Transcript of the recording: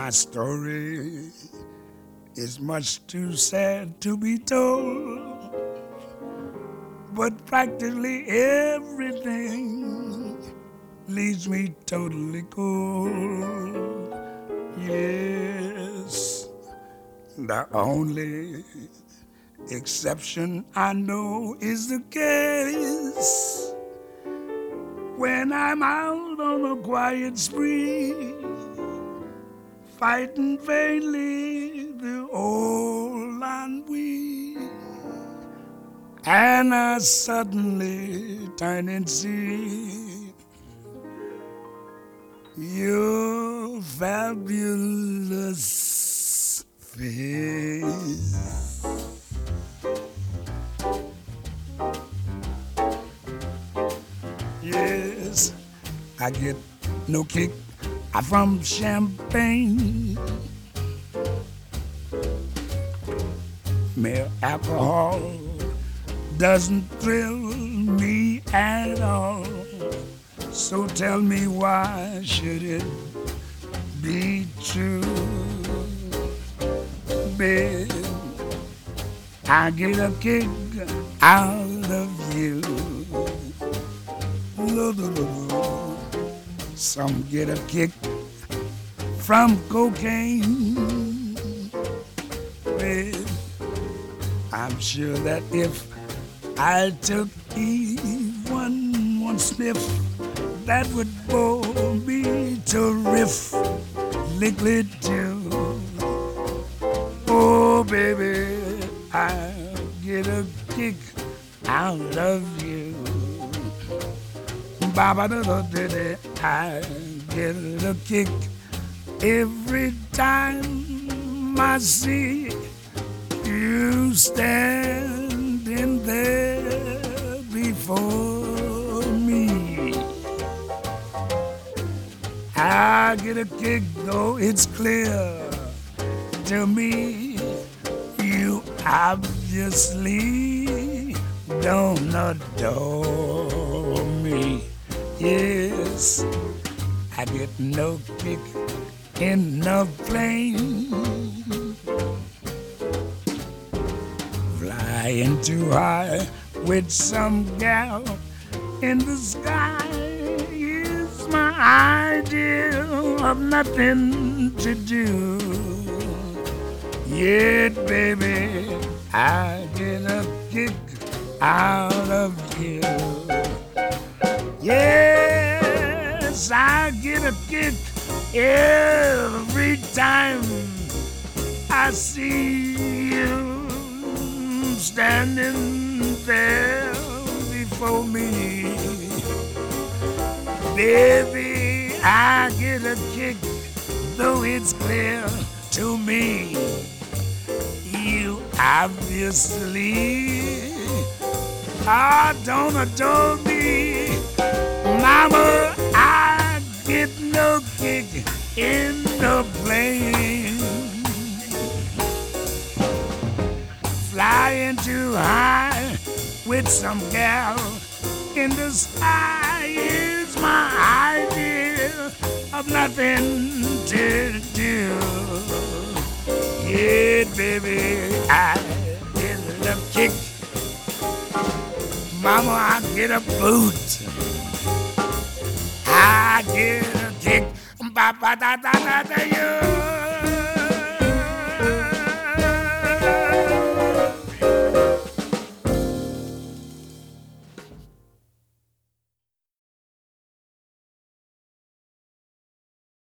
My story is much too sad to be told, but practically everything leaves me totally cold. Yes, the only exception I know is the case when I'm out on a quiet spree, fighting vainly the old ennui, and I suddenly turn and see your fabulous face. Yes, I get no kick from champagne. Mere alcohol doesn't thrill me at all. So tell me, why should it be true? Babe, I get a kick out of you. Some get a kick from cocaine. Babe, I'm sure that if I took even one sniff, that would bore me terrifically too. Oh, baby, I'll get a kick out of you. Ba-ba-da-da-da-da, I get a kick every time I see you standing there before me. I get a kick, though it's clear to me you obviously don't adore me. Yes, I get no kick in the plane, flying too high with some gal in the sky is my idea of nothing to do. Yet, baby, I get a kick out of you. Yes, I get a kick every time I see you standing there before me. Baby, I get a kick, though it's clear to me you obviously don't adore me. Mama, I get no kick in the plane, flying too high with some gal in the sky is my idea of nothing to do. Yeah, baby, I get a kick. Mama, I get a boot. I get a kick. Ba ba da da da da you.